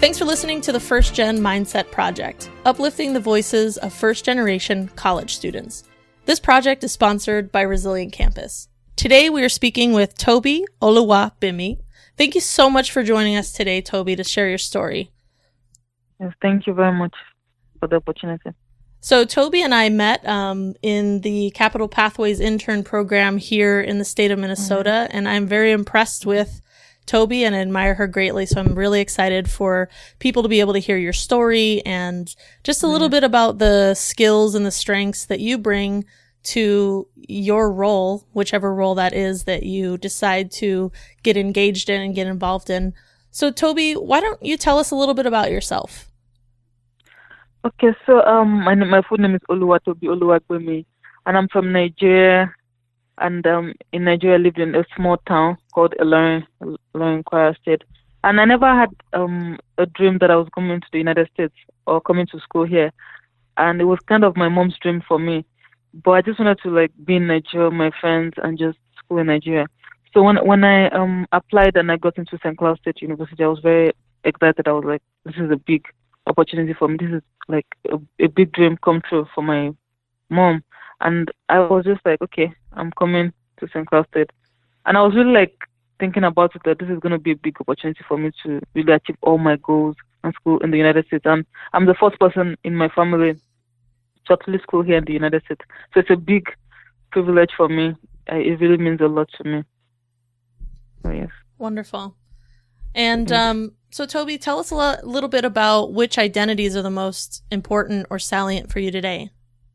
Thanks for listening to the First Gen Mindset Project, uplifting the voices of first-generation college students. This project is sponsored by Resilient Campus. Today we are speaking with Toby Oluwabimi. Thank you so much for joining us today, Toby, to share your story. Yes, thank you very much for the opportunity. So Toby and I met in the Capital Pathways intern program here in the state of Minnesota, and I'm very impressed with Toby and I admire her greatly. So I'm really excited for people to be able to hear your story and just a little bit about the skills and the strengths that you bring to your role, whichever role that is that you decide to get engaged in and get involved in. So Toby, why don't you tell us a little bit about yourself? Okay, so my full name is Oluwatobi Oluwabimi, and I'm from Nigeria. And in Nigeria, I lived in a small town called Ilorin, Kwara State. And I never had a dream that I was coming to the United States or coming to school here. And it was kind of my mom's dream for me. But I just wanted to be in Nigeria with my friends and just school in Nigeria. So when I applied and I got into St. Cloud State University, I was very excited. I was like, this is a big opportunity for me. This is like a big dream come true for my mom. And I was just like, okay, I'm coming to St. Cloud State. And I was really thinking about it, that this is going to be a big opportunity for me to really achieve all my goals in school in the United States. And I'm the first person in my family to actually school here in the United States. So it's a big privilege for me. It really means a lot to me. So, yes. Wonderful. And so Toby, tell us a little bit about which identities are the most important or salient for you today.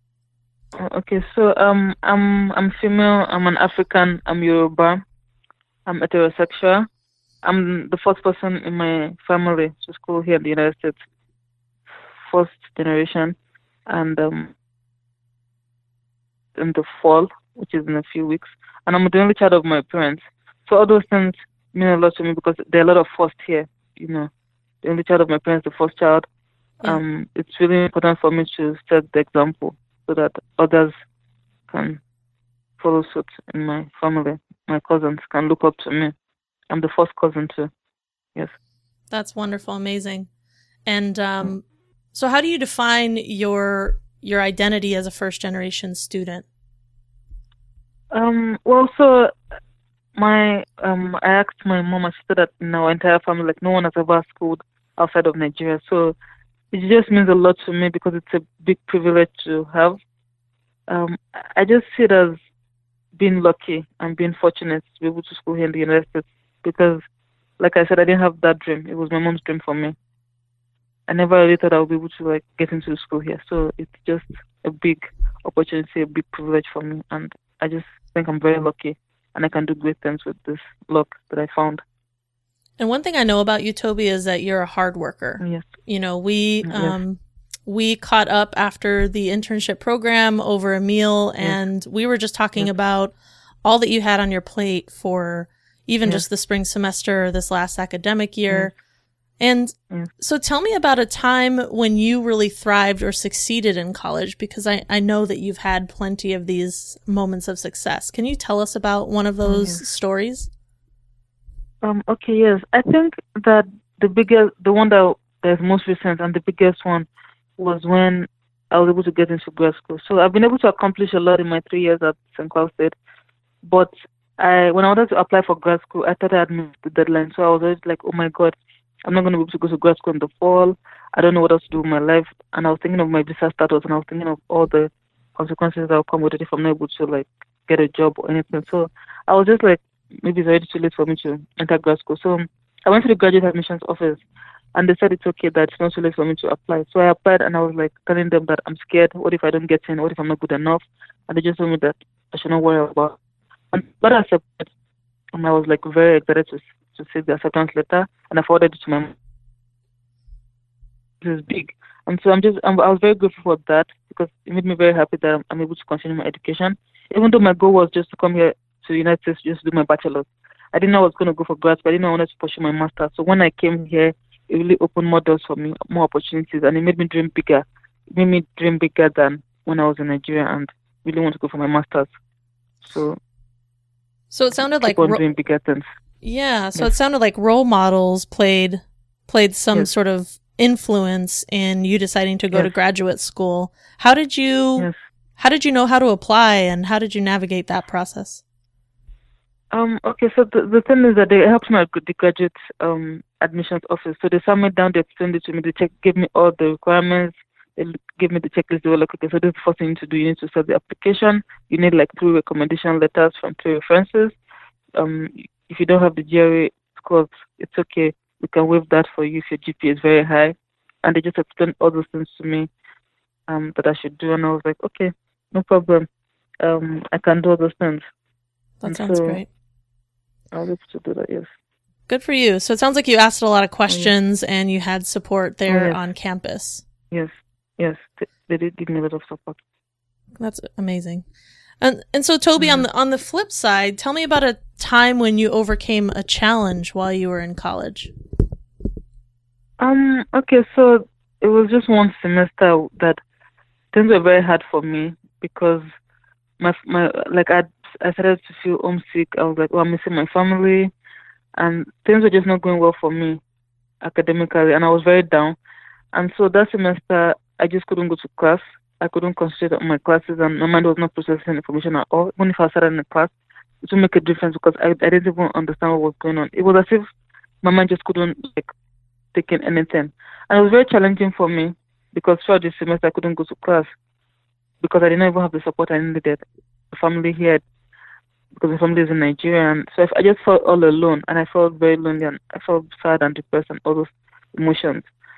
Okay, so I'm female, I'm an African, I'm Yoruba, I'm heterosexual. I'm the first person in my family to school here in the United States, first generation, and in the fall, which is in a few weeks, and I'm the only child of my parents. So all those things mean a lot to me because there are a lot of firsts here, the only child of my parents, the first child. Yeah. It's really important for me to set the example, so that others can follow suit in my family. My cousins can look up to me. I'm the first cousin too. Yes. That's wonderful, amazing. And so how do you define your identity as a first generation student? Well, so I asked my mom, I said that in our entire family, no one has ever schooled outside of Nigeria. So it just means a lot to me because it's a big privilege to have. I just see it as being lucky and being fortunate to be able to school here in the United States because, like I said, I didn't have that dream. It was my mom's dream for me. I never really thought I would be able to get into school here. So it's just a big opportunity, a big privilege for me. And I just think I'm very lucky and I can do great things with this luck that I found. And one thing I know about you, Toby, is that you're a hard worker. Yes. We caught up after the internship program over a meal, and we were just talking about all that you had on your plate for even just the spring semester, this last academic year. And so tell me about a time when you really thrived or succeeded in college, because I know that you've had plenty of these moments of success. Can you tell us about one of those stories? Okay, yes. I think that the one that is most recent and the biggest one was when I was able to get into grad school. So I've been able to accomplish a lot in my 3 years at St. Cloud State. But when I wanted to apply for grad school, I thought I had missed the deadline. So I was always like, oh my God, I'm not going to be able to go to grad school in the fall. I don't know what else to do with my life. And I was thinking of my visa status, and I was thinking of all the consequences that will come with it if I'm not able to get a job or anything. So I was just like, maybe it's already too late for me to enter grad school. So I went to the graduate admissions office, and they said it's okay, that it's not too late for me to apply. So I applied, and I was telling them that I'm scared. What if I don't get in? What if I'm not good enough? And they just told me that I should not worry about it. But I accepted, and I was very excited to see the acceptance letter, and I forwarded it to my mom. This is big. And so I was very grateful for that because it made me very happy that I'm able to continue my education. Even though my goal was just to come here to the United States just to do my bachelor's. I didn't know I was going to go for grad school. I didn't know I wanted to pursue my master's. So when I came here, it really opened more doors for me, more opportunities, and it made me dream bigger. It made me dream bigger than when I was in Nigeria and really want to go for my master's. So it sounded like doing bigger things. Yeah, so it sounded like role models played played some sort of influence in you deciding to go to graduate school. How did you know how to apply, and how did you navigate that process? Okay, so the thing is that they helped me at the graduate admissions office. So they sat me down, they explained it to me, they gave me all the requirements, they gave me the checklist. They were like, okay, so this is the first thing you need to do. You need to start the application. You need like 3 recommendation letters from 3 references. If you don't have the GRE scores, it's okay. We can waive that for you if your GPA is very high. And they just explained all those things to me that I should do. And I was like, okay, no problem. I can do all those things. That sounds great. I was able to do that, yes. Good for you. So it sounds like you asked a lot of questions and you had support there on campus. Yes. They did give me a lot of support. That's amazing. And so Toby, on the flip side, tell me about a time when you overcame a challenge while you were in college. Okay, so it was just one semester that things were very hard for me because my I started to feel homesick. I was like, I'm missing my family, and things were just not going well for me academically, and I was very down. And so that semester, I just couldn't go to class. I couldn't concentrate on my classes, and my mind was not processing information at all. Even if I started in the class, it would make a difference because I didn't even understand what was going on. It was as if my mind just couldn't take in anything. And it was very challenging for me because throughout this semester, I couldn't go to class because I didn't even have the support I needed. The family here, because my family is in Nigeria, and so I just felt all alone, and I felt very lonely, and I felt sad and depressed and all those emotions.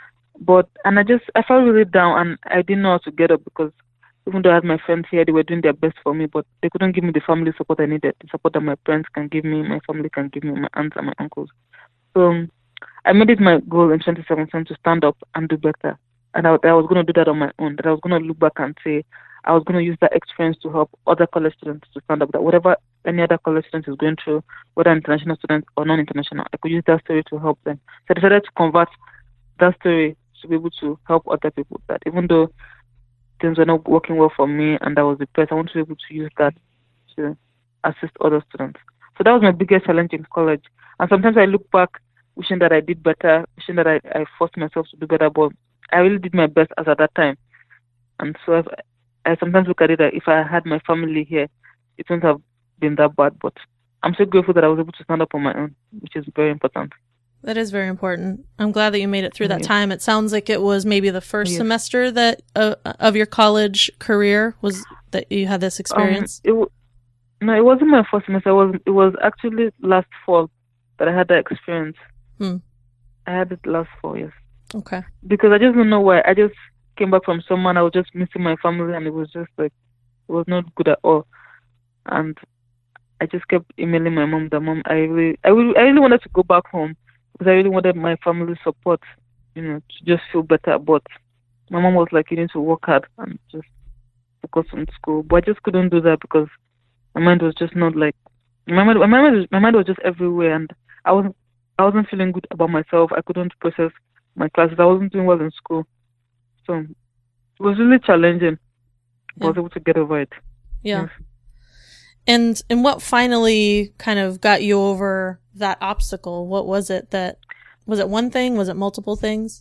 I felt really down, and I didn't know how to get up because even though I had my friends here, they were doing their best for me, but they couldn't give me the family support I needed, the support that my parents can give me, my family can give me, my aunts and my uncles. So I made it my goal in 2017 to stand up and do better. And I was going to do that on my own, that I was going to look back and say, I was going to use that experience to help other college students to stand up, that whatever any other college student is going through, whether international students or non-international, I could use that story to help them. So I decided to convert that story to be able to help other people, that even though things were not working well for me and I was depressed, I want to be able to use that to assist other students. So that was my biggest challenge in college. And sometimes I look back wishing that I did better, wishing that I forced myself to do better, but I really did my best as at that time. And so I sometimes look at it that if I had my family here, it wouldn't have been that bad. But I'm so grateful that I was able to stand up on my own, which is very important. That is very important. I'm glad that you made it through that time. It sounds like it was maybe the first semester that of your college career was that you had this experience. No, it wasn't my first semester. It was actually last fall that I had that experience. I had it last fall, yes. Okay. Because I just don't know why. I just came back from summer and I was just missing my family, and it was just like, it was not good at all. And I just kept emailing my mom. I really wanted to go back home because I really wanted my family support, to just feel better. But my mom was like, you need to work hard and just focus on school. But I just couldn't do that because my mind was just not like, my mind was just everywhere, and I wasn't feeling good about myself. I couldn't process my classes. I wasn't doing well in school. So it was really challenging. I was able to get over it. Yeah. Yes. And what finally kind of got you over that obstacle? What was it was it one thing? Was it multiple things?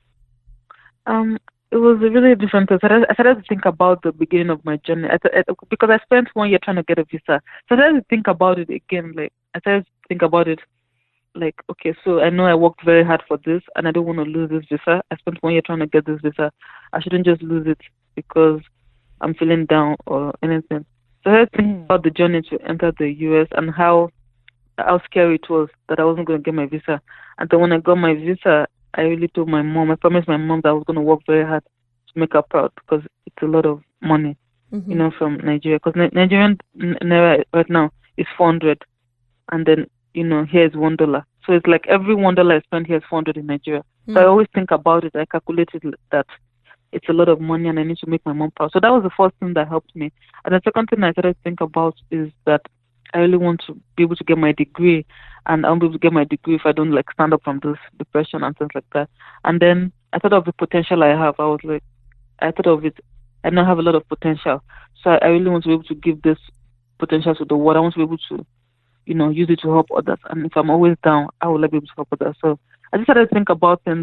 It was a really different thing. I started to think about the beginning of my journey because I spent 1 year trying to get a visa. So I started to think about it again. I started to think about it okay, so I know I worked very hard for this and I don't want to lose this visa. I spent 1 year trying to get this visa. I shouldn't just lose it because I'm feeling down or anything. So I started thinking about the journey to enter the US and how scary it was that I wasn't going to get my visa. And then when I got my visa, I really told my mom, I promised my mom that I was going to work very hard to make her proud because it's a lot of money, from Nigeria. Because Nigerian naira right now is 400, and then here is $1. So it's like every $1 I spend here is 400 in Nigeria. So I always think about it. I calculated that it's a lot of money and I need to make my mom proud. So that was the first thing that helped me. And the second thing I started to think about is that I really want to be able to get my degree, and I won't be able to get my degree if I don't stand up from this depression and things like that. And then I thought of the potential I have. I thought of it. I now have a lot of potential. So I really want to be able to give this potential to the world. I want to be able to use it to help others. And if I'm always down, I will be able to help others. So I just started to think about things,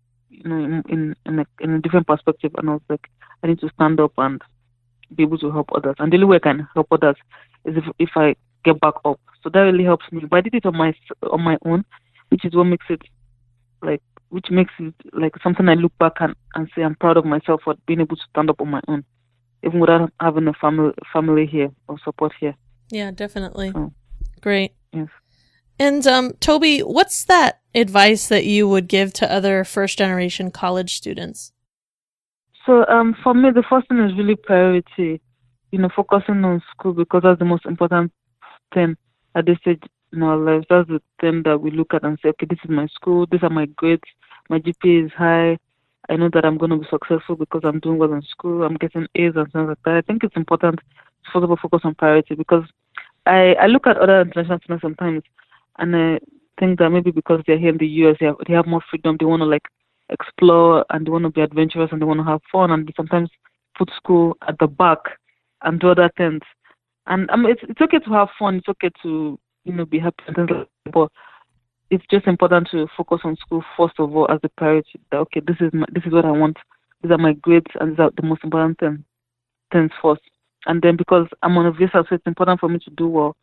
in a different perspective, and I was like, I need to stand up and be able to help others. And the only way I can help others is if I get back up. So that really helps me. But I did it on my own, which is what makes it like something I look back and say I'm proud of myself for being able to stand up on my own, even without having a family here or support here. Yeah, definitely. Great. Yes. And Toby, what's that advice that you would give to other first-generation college students? So for me, the first thing is really priority, focusing on school, because that's the most important thing at this stage in our lives. That's the thing that we look at and say, okay, this is my school, these are my grades, my GPA is high, I know that I'm going to be successful because I'm doing well in school, I'm getting A's and things like that. I think it's important to first of all focus on priority, because I look at other international students sometimes and I think that maybe because they're here in the US, they have more freedom, they want to explore and they want to be adventurous and they want to have fun, and they sometimes put school at the back and do other things. And it's okay to have fun, it's okay to be happy and things like that, but it's just important to focus on school first of all as the priority. That okay, this is what I want. These are my grades, and these are the most important things first. And then because I'm on a visa, so it's important for me to do well,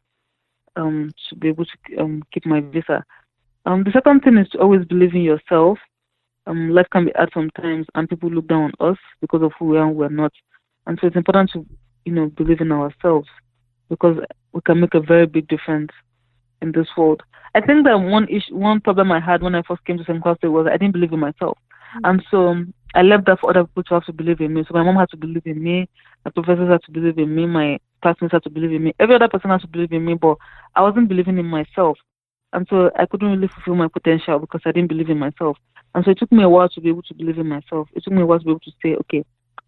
to be able to keep my visa. The second thing is to always believe in yourself. Life can be hard sometimes, and people look down on us because of who we are and we're not. And so it's important to believe in ourselves, because we can make a very big difference in this world. I think that one problem I had when I first came to St. Cloud State was I didn't believe in myself. And so I left that for other people to have to believe in me. So my mom had to believe in me, my professors had to believe in me, my classmates had to believe in me, every other person had to believe in me, but I wasn't believing in myself. And so I couldn't really fulfill my potential because I didn't believe in myself. And so it took me a while to be able to believe in myself. It took me a while to be able to say, okay,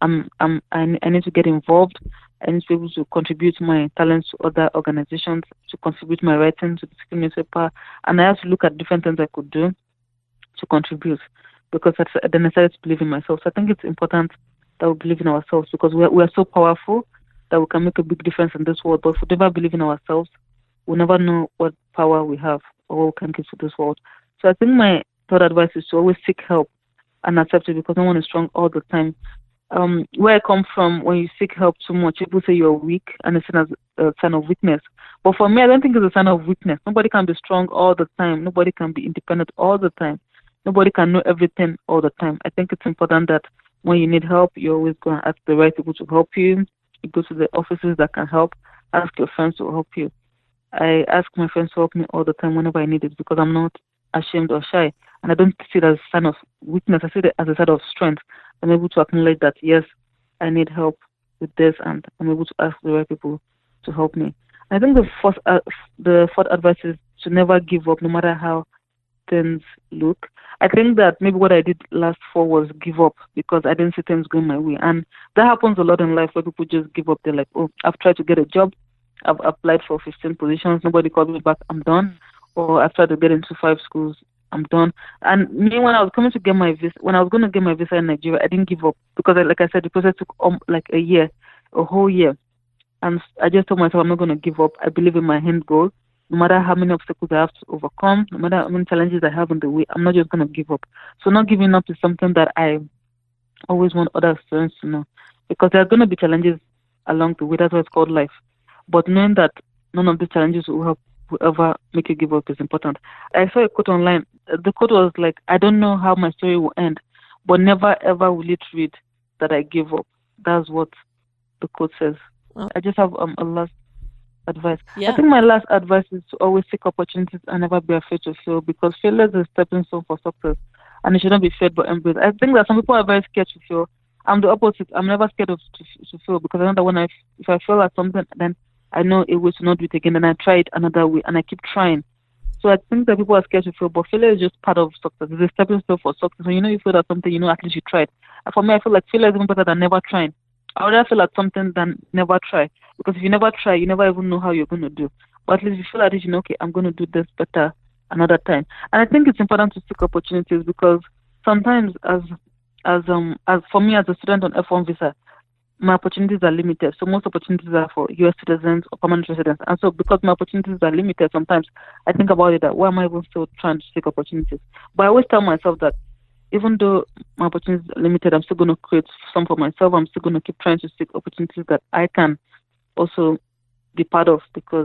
I need to get involved. I need to be able to contribute my talents to other organizations, to contribute my writing to the school newspaper. And I had to look at different things I could do to contribute, because then I started to believe in myself. So I think it's important that we believe in ourselves, because we are so powerful that we can make a big difference in this world. But if we never believe in ourselves, we'll never know what power we have or what we can give to this world. So I think my third advice is to always seek help and accept it, because no one is strong all the time. Where I come from, when you seek help too much, people say you're weak, and it's seen as a sign of weakness. But for me, I don't think it's a sign of weakness. Nobody can be strong all the time. Nobody can be independent all the time. Nobody can know everything all the time. I think it's important that when you need help, you always go and ask the right people to help you. You go to the offices that can help. Ask your friends to help you. I ask my friends to help me all the time whenever I need it, because I'm not ashamed or shy. And I don't see it as a sign of weakness. I see it as a sign of strength. I'm able to acknowledge that, yes, I need help with this, and I'm able to ask the right people to help me. I think the fourth advice is to never give up, no matter how things look. I think that maybe what I did last fall was give up because I didn't see things going my way. And that happens a lot in life, where people just give up. They're like, oh, I've tried to get a job. I've applied for 15 positions. Nobody called me back. I'm done. Or I've tried to get into 5 schools. I'm done. And me, when I was going to get my visa in Nigeria, I didn't give up, because, like I said, the process took a whole year. And I just told myself I'm not going to give up. I believe in my end goal. No matter how many obstacles I have to overcome, no matter how many challenges I have in the way, I'm not just going to give up. So not giving up is something that I always want other students to know, because there are going to be challenges along the way. That's why it's called life. But knowing that none of the challenges will ever make you give up is important. I saw a quote online. The quote was like, I don't know how my story will end, but never ever will it read that I give up. That's what the quote says. Well, I just have a last advice. Yeah. I think my last advice is to always seek opportunities and never be afraid to fail, because failure is a stepping stone for success, and it should not be feared but embraced. I think that some people are very scared to fail. I'm the opposite. I'm never scared to fail, because I know that if I fail at something, then I know a way to not do it again, and I try it another way, and I keep trying. So I think that people are scared to fail, but failure is just part of success. It's a stepping stone for success. When you failed at something, at least you tried. And for me, I feel like failure is even better than never trying. I would rather fail at something than never try, because if you never try, you never even know how you're going to do. But at least if you feel at it, okay, I'm going to do this better another time. And I think it's important to seek opportunities, because sometimes as for me as a student on F1 visa, my opportunities are limited. So most opportunities are for U.S. citizens or permanent residents. And so because my opportunities are limited, sometimes I think about it that why am I even still trying to seek opportunities? But I always tell myself that even though my opportunities are limited, I'm still going to create some for myself. I'm still going to keep trying to seek opportunities that I can also be part of because,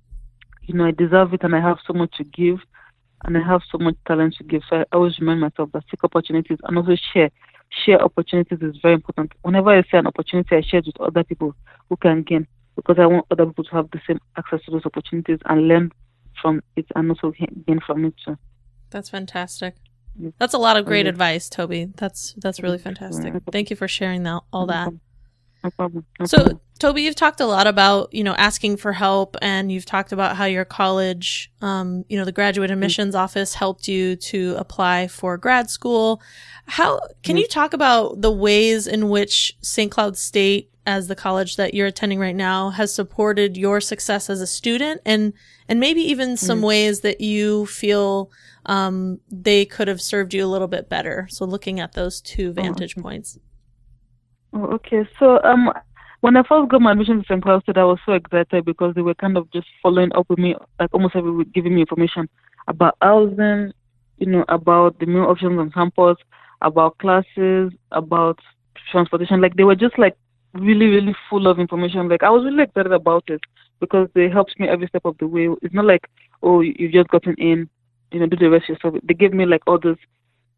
I deserve it and I have so much to give and I have so much talent to give. So I always remind myself that seek opportunities and also share. Share opportunities is very important. Whenever I see an opportunity, I share it with other people who can gain because I want other people to have the same access to those opportunities and learn from it and also gain from it too. That's fantastic. That's a lot of great advice, Toby. That's really fantastic. Thank you for sharing all that. No problem. So, Toby, you've talked a lot about, asking for help, and you've talked about how your college, the graduate admissions office helped you to apply for grad school. Can you talk about the ways in which St. Cloud State, as the college that you're attending right now, has supported your success as a student, and maybe even some ways that you feel they could have served you a little bit better? So looking at those two vantage points. Oh, okay. So when I first got my admission to St. Cloud State, I was so excited because they were kind of just following up with me, like almost every week, giving me information about housing, about the meal options on campus, about classes, about transportation. Like they were just like really, really full of information. Like I was really excited about it because they helped me every step of the way. It's not like, oh, you've just gotten in, do the rest yourself. They gave me like all those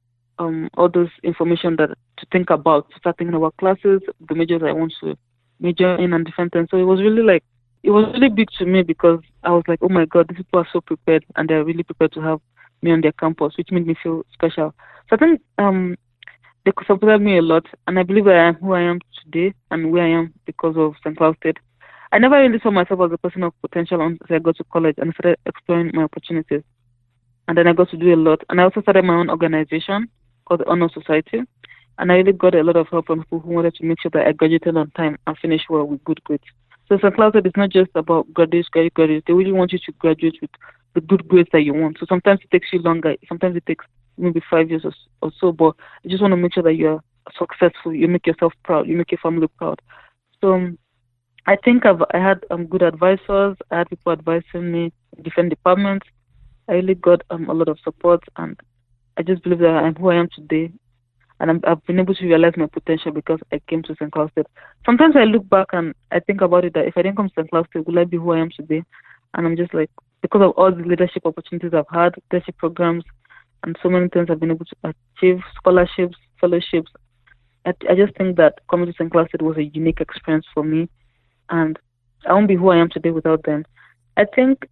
information that to think about, to start thinking about classes, the majors I want to major in and different things. So it was really big to me because I was like, oh my God, these people are so prepared and they're really prepared to have me on their campus, which made me feel special. So I think they supported me a lot, and I believe I am who I am today and where I am because of St. Cloud State. I never really saw myself as a person of potential until I got to college and started exploring my opportunities. And then I got to do a lot. And I also started my own organization called the Honor Society. And I really got a lot of help from people who wanted to make sure that I graduated on time and finished well with good grades. So St. Cloud State is not just about graduates. They really want you to graduate with the good grades that you want. So sometimes it takes you longer. Sometimes it takes maybe 5 years or so. But you just want to make sure that you're successful. You make yourself proud. You make your family proud. So I think I had good advisors. I had people advising me in different departments. I really got a lot of support, and I just believe that I'm who I am today. And I've been able to realize my potential because I came to St. Cloud State. Sometimes I look back and I think about it that if I didn't come to St. Cloud State, would I be who I am today? And I'm just like, because of all the leadership opportunities I've had, leadership programs, and so many things I've been able to achieve, scholarships, fellowships, I just think that coming to St. Cloud State was a unique experience for me. And I won't be who I am today without them. I think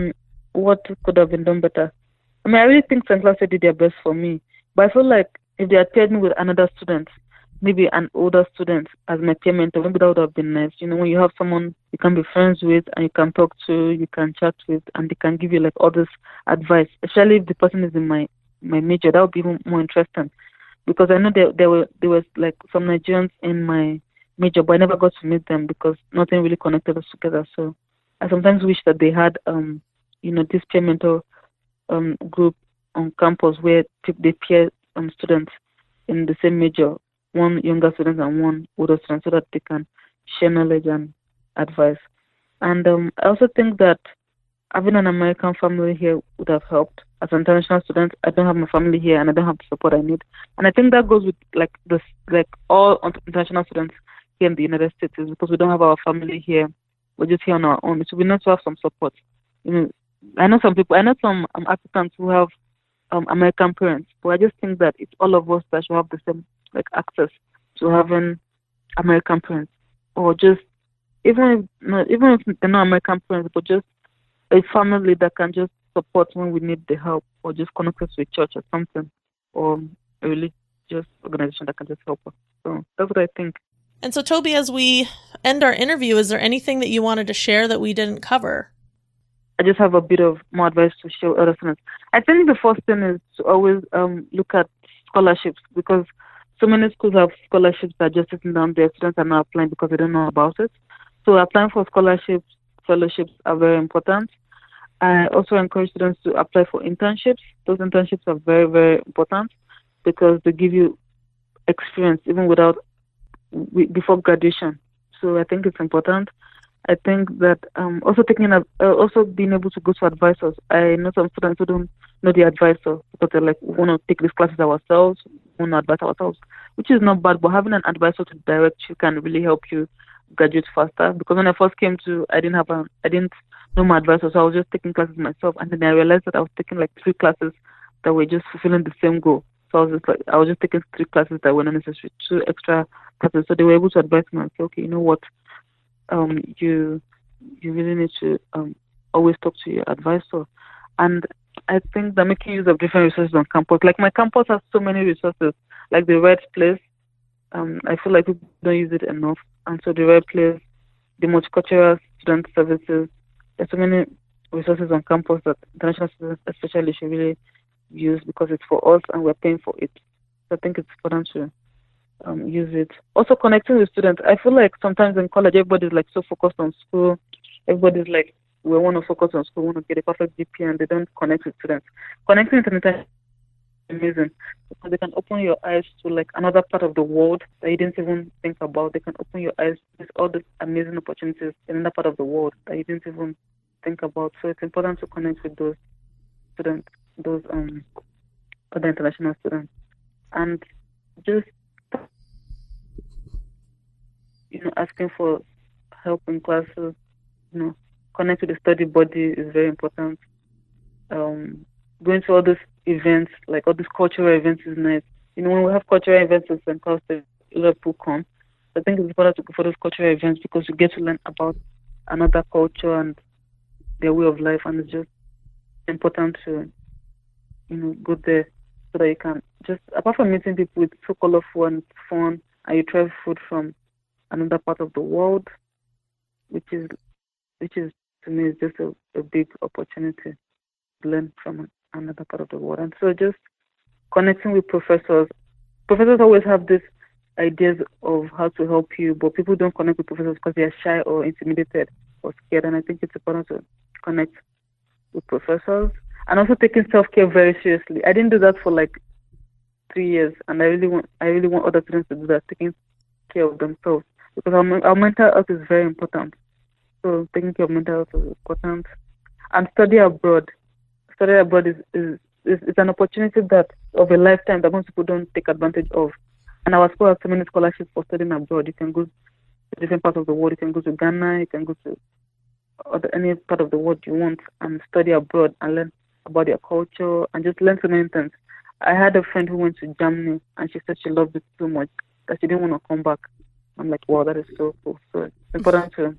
what could have been done better. I really think St. Cloud State did their best for me. But I feel like if they had paired me with another student, maybe an older student as my peer mentor, maybe that would have been nice. When you have someone you can be friends with and you can talk to, you can chat with, and they can give you like all this advice, especially if the person is in my major, that would be even more interesting. Because I know there was like some Nigerians in my major, but I never got to meet them because nothing really connected us together. So I sometimes wish that they had, this peer mentor group on campus where they pair students in the same major, one younger student and one older student, so that they can share knowledge and advice. And I also think that having an American family here would have helped. As an international student, I don't have my family here and I don't have the support I need. And I think that goes with all international students here in the United States, is because we don't have our family here. We're just here on our own. It would be nice to have some support. I know some Africans who have American parents, but I just think that it's all of us that should have the same access to having American parents, or just even if they're not American parents, but just a family that can just support when we need the help, or just connect us with a church or something, or a religious organization that can just help us. So that's what I think. And so, Toby, as we end our interview, is there anything that you wanted to share that we didn't cover? I just have a bit of more advice to share with other students. I think the first thing is to always look at scholarships, because so many schools have scholarships that are just sitting down there. Students are not applying because they don't know about it. So applying for scholarships, fellowships are very important. I also encourage students to apply for internships. Those internships are very, very important because they give you experience even without before graduation. So I think it's important. I think that also also being able to go to advisors. I know some students who don't know the advisor because they're like, we want to take these classes ourselves, we want to advise ourselves, which is not bad. But having an advisor to direct you can really help you graduate faster. Because when I first came to, I didn't know my advisor, so I was just taking classes myself, and then I realized that I was taking like 3 classes that were just fulfilling the same goal. So I was just taking 3 classes that were not necessary, 2 extra classes. So they were able to advise me and say, okay, you know what, you really need to always talk to your advisor. And I think that making use of different resources on campus, like my campus has so many resources, like the Red Place. I feel like people don't use it enough. And so the Red Place, the multicultural student services, there's so many resources on campus that international students especially should really use because it's for us and we're paying for it. So I think it's important to use it. Also connecting with students. I feel like sometimes in college everybody's like so focused on school. Everybody's like, we want to focus on school, we want to get a perfect GPA, and they don't connect with students. Connecting with students is amazing because they can open your eyes to like another part of the world that you didn't even think about. They can open your eyes to all these amazing opportunities in another part of the world that you didn't even think about. So it's important to connect with those students, those other international students, and just asking for help in classes. Connect with the study body is very important. Going to all these events, like all these cultural events, is nice. When we have cultural events in St. Cloud, a lot of people come. I think it's important to go for those cultural events because you get to learn about another culture and their way of life, and it's just important to, go there so that you can just, apart from meeting people, it's so colorful and fun, and you try food from another part of the world, which is to me is just a big opportunity to learn from another part of the world. And so just connecting with professors. Professors always have these ideas of how to help you, but people don't connect with professors because they are shy or intimidated or scared. And I think it's important to connect with professors. And also taking self-care very seriously. I didn't do that for like 3 years, and I really want other students to do that, taking care of themselves, because our mental health is very important. So taking care of mental health is important. And study abroad. Study abroad is an opportunity that of a lifetime that most people don't take advantage of. And our school has so many scholarships for studying abroad. You can go to different parts of the world. You can go to Ghana. You can go to any part of the world you want and study abroad and learn about their culture and just learn so many things. I had a friend who went to Germany and she said she loved it so much that she didn't want to come back. I'm like, wow, that is so cool. So it's important to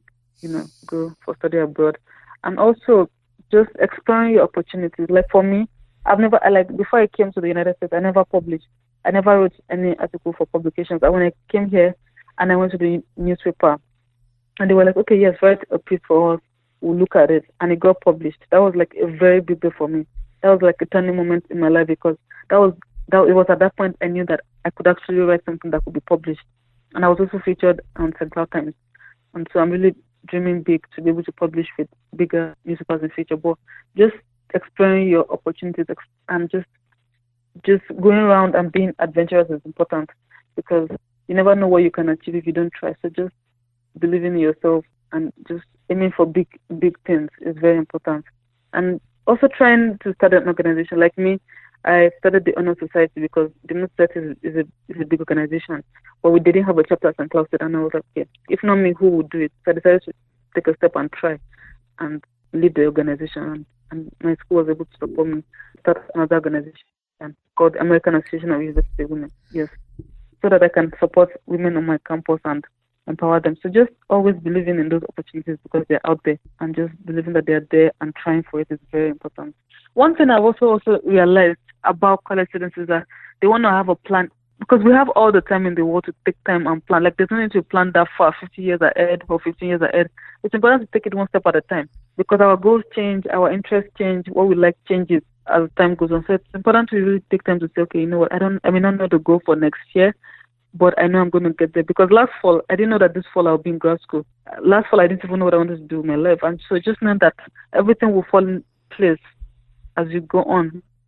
go for study abroad. And also just exploring your opportunities. Like for me, before I came to the United States, I never published. I never wrote any article for publications. And when I came here and I went to the newspaper, and they were like, okay, yes, write a piece for us. We'll look at it. And it got published. That was like a very big deal for me. That was like a turning moment in my life because it was at that point I knew that I could actually write something that could be published. And I was also featured on St. Cloud Times. And so I'm really dreaming big to be able to publish with bigger newspapers in the future. But just exploring your opportunities and just going around and being adventurous is important because you never know what you can achieve if you don't try. So just believing in yourself and just aiming for big things is very important. And also trying to start an organization. Like me, I started the Honor Society because the Honor Society is a big organization. But we didn't have a chapter at St. Cloud State, and I was like, okay, if not me, who would do it? So I decided to take a step and try and lead the organization. And my school was able to support me to start another organization called American Association of University Women. Yes, so that I can support women on my campus and empower them. So just always believing in those opportunities because they're out there, and just believing that they're there and trying for it is very important. One thing I've also realized about college students is that they want to have a plan because we have all the time in the world to take time and plan. Like there's no need to plan that far, 50 years ahead or 15 years ahead. It's important to take it one step at a time because our goals change, our interests change, what we like changes as time goes on. So it's important to really take time to say, okay, you know what, I may not know the goal for next year, but I know I'm going to get there. Because last fall, I didn't know that this fall I'll be in grad school. Last fall, I didn't even know what I wanted to do with my life. And so just know that everything will fall in place as you go on.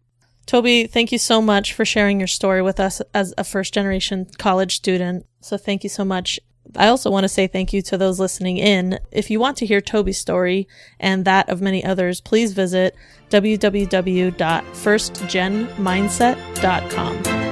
Toby, thank you so much for sharing your story with us as a first-generation college student. So thank you so much. I also want to say thank you to those listening in. If you want to hear Toby's story and that of many others, please visit www.firstgenmindset.com.